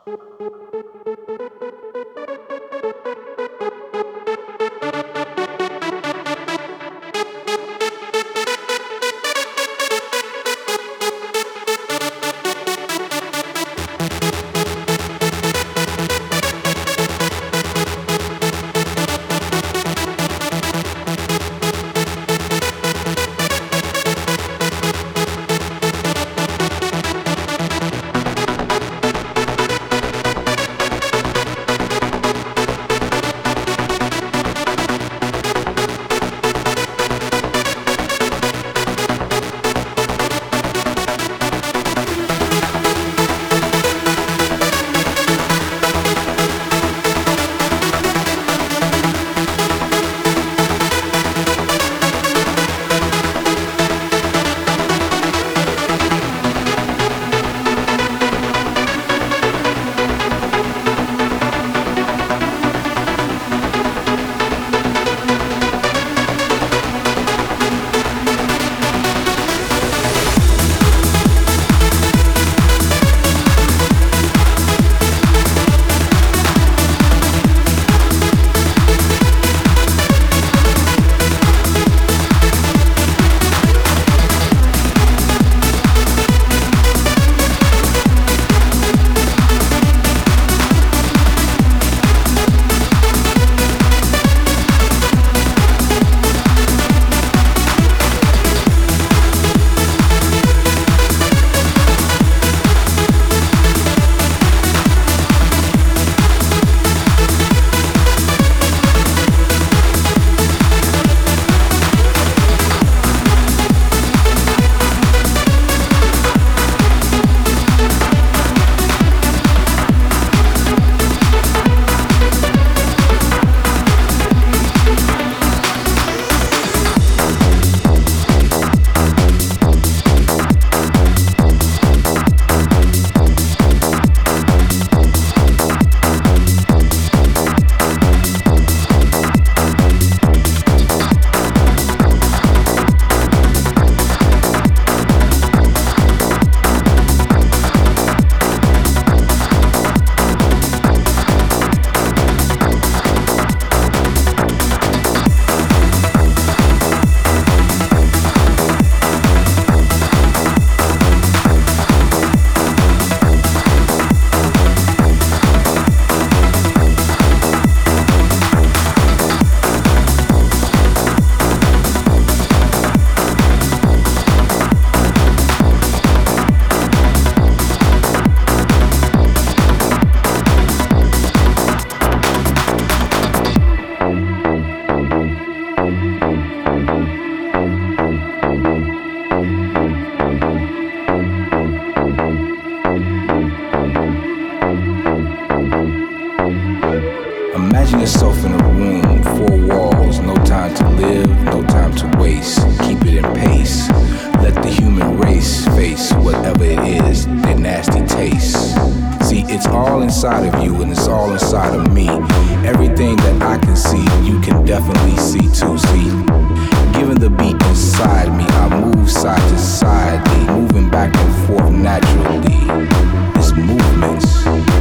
Imagine yourself in a room, four walls, no time to live, no time to waste. Keep it in pace. Let the human race face whatever it is, their nasty tastes. See, it's all inside of you and it's all inside of me. Everything that I can see, you can definitely see too. See, given the beat inside me, I move side to side, moving back and forth naturally. This movement's